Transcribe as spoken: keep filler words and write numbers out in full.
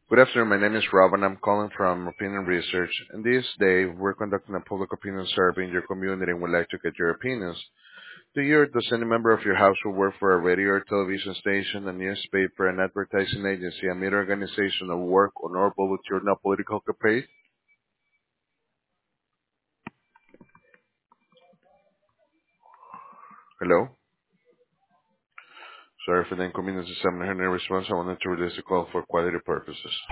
Good afternoon. My name is Rob, and I'm calling from Opinion Research. And this day, we're conducting a public opinion survey in your community and would like to get your opinions. Do you or does any member of your household work for a radio or television station, a newspaper, an advertising agency, a media organization, or work or or volunteer in a political campaign? Hello? Sorry for the inconvenience. I'm not hearing a response. I wanted to release the call for quality purposes.